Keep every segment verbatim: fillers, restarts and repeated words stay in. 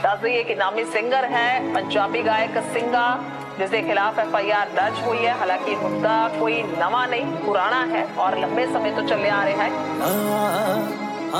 दस दईए कि नामी सिंगर है पंजाबी गायक सिंगा जिसके खिलाफ एफ आई आर दर्ज हुई है। हालांकि मुद्दा कोई नवा नहीं पुराना है और लंबे समय तो चले आ रहा है।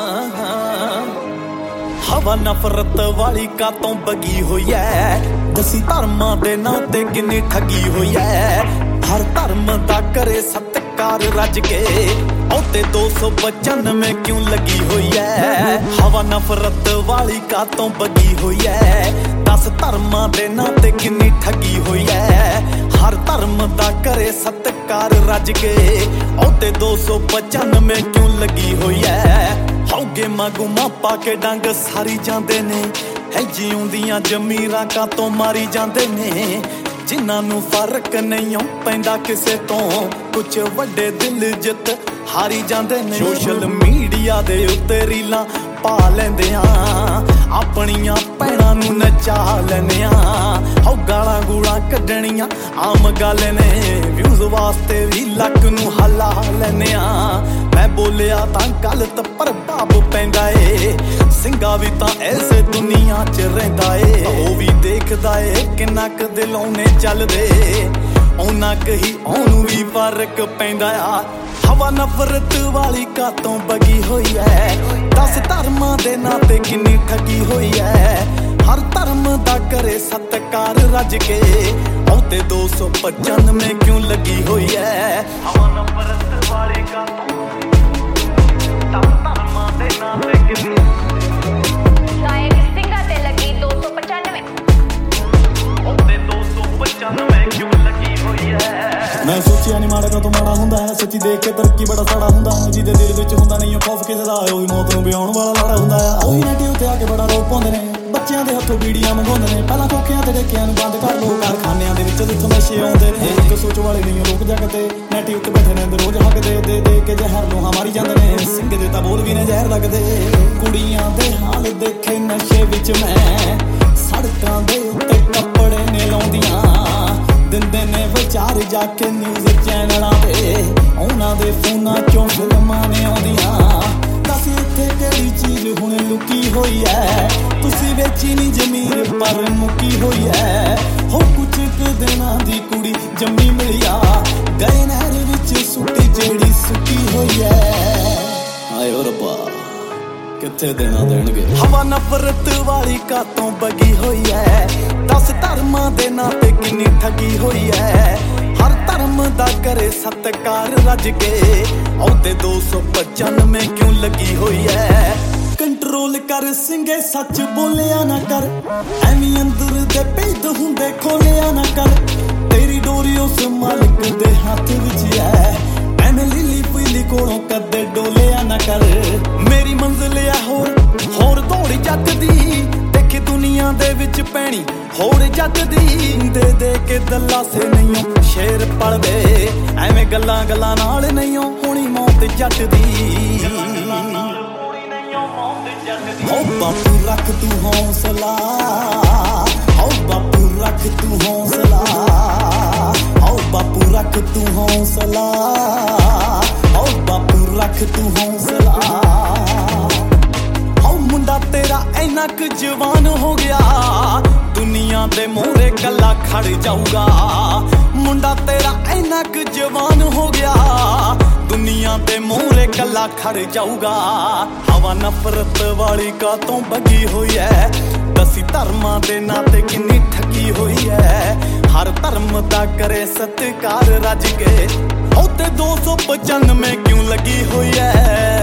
हवा नफरत वाली कातों बगी हुई है, दसी धर्मां दे नां ते किन्नी ठगी हुई है। हर धर्म दा करे सत्कार रज के औते दो सौ पचानवे क्यों लगी हुई है। हवा नफरत वाली कातों बगी हुई है, दस धर्मां दे नां ते किन्नी ठगी हुई है। हर धर्म दा करे सत्कार रज के औते दो सौ पचानवे क्यों लगी हुई है। हौगे मागूमा पा के डंग सारी जांदे ने, है जिउंदियां जमीरां कातों मारी जांदे ने। जिन्हां नूं फर्क नहीं पैंदा किसे तो, कुछ वड्डे दिल जित हारी जांदे ने। सोशल मीडिया दे उत्ते रीलां पा लैंदे आ, अपनियां भैणां नूं नचा लैंदे आ। हौ गालां गूलां कड्डणियां आम गल ने, व्यूज वास्ते भी लक नूं हला लैंदे आ। मैं बोलिया तां गलत प्रभाव पैंदा ए, सिंगा भी तां ऐसे दुनिया च रहिंदा ए। ओ भी देखदा ए किन्ना क दिलों ने चलदे, उन्ना क ही ओनू भी फर्क पैंदा आ। हवा नफरत वाली कातों बगी हुई है, दस धर्मां दे नां ते किन्नी ठगी हुई है। हर धर्म दा करे सत्कार रज के औते दो सौ पचानवे क्यों लगी हुई है। हवा नफरत वाली कातों दस धर्मां दे नां ते किन्नी गायक सिंगा ते लगी दो सौ पचानवे औते दो सौ पचानवे क्यों लगी हुई है। मैं सोचिया नहीं माड़ा तो माड़ा हुंदा है, सच्ची देख के तरक्की बड़ा साड़ा हुंदा है। जिहदे दिल विच हुंदा नहीं खौफ किसे दा, ओह भी मौत नूं बियाउण वाला लाड़ा हुंदा है। ओही नेटी उत्ते आके बड़ा रोक पाउंदे ने, बच्चियां दे हत्थों बीड़ियां मंगाउंदे ने। पहलां खोखियां ते ढेकियां नूं बंद कर लो, कारखानियां दे विच जित्थों नशे आउंदे ने। इक सोच वाले नहीं लोक जगते, नेटी उत्ते बैठे रहिंदे रोज हकदे, दे दे के जहर लोहा मारी जांदे ने। सिंह दे तां बोल भी ने जहर लगदे, कुड़ियां दे हाल देखे नशे विच मैं। सड़कां दे उत्ते कपड़े ने लाउंदियां, दिंदे ने विचार जाके न्यूज़ चैनलां ते, उन्हां दे फोनां चों फिल्मां ने आउंदियां। दस इत्थे किहड़ी चीज़ हुण लुकी होई है, तुसीं वेची नी जमीर पर मुकी होई है। हो कुछ क दिनां दी कुड़ी जम्मी मिलिया, गए नहर विच सुट्टी जेड़ी सुकी होई है। हाय ओ रब्बा कित्थे देना देणगे। हवा नफरत वाली कातों बगी हुई है, दस धर्मां दे नां ते किन्नी ठगी हुई है। हर धर्म दा करे सत्कार रज के औते दो सौ पचानवे क्यों लगी हुई है। कंट्रोल कर सिंगे सच बोलिया ना कर, एवी अंदर दे भेद हुंदे खोलिया ना कर। तेरी डोरी उस मालिक दे हाथ विच है, एवें लीली पीली कोलों कदे डोलिया ना कर। मेरी मंजिल है होर होर दौड़ जट दी, देखी दुनिया दे विच पैनी होर जट दी। दे दे के दल्ला से नहीं शेर पलदे, एवें गल्लां गल्लां नाल नहीं होनी मौत जट दी। ओ बापू रख तू हौसला, ओ बापू रख तू हौसला, ओ बापू रख तू हौसला, ओ बापू रख तू हौसला। ओ मुंडा तेरा इन्ना क जवान हो गया, दुनिया दे मोहरे कला खड़ जाऊगा। मुंडा तेरा इन्ना क जवान हो गया, दुनिया दे मोहरे कला खड़ जाऊगा। हवा नफरत वाली कातों बगी हुई है, दसी धर्मां दे नां ते किन्नी ठगी हुई है। हर धर्म दा करे सत्कार रज के औते दो सौ पचानवे क्यों लगी हुई है।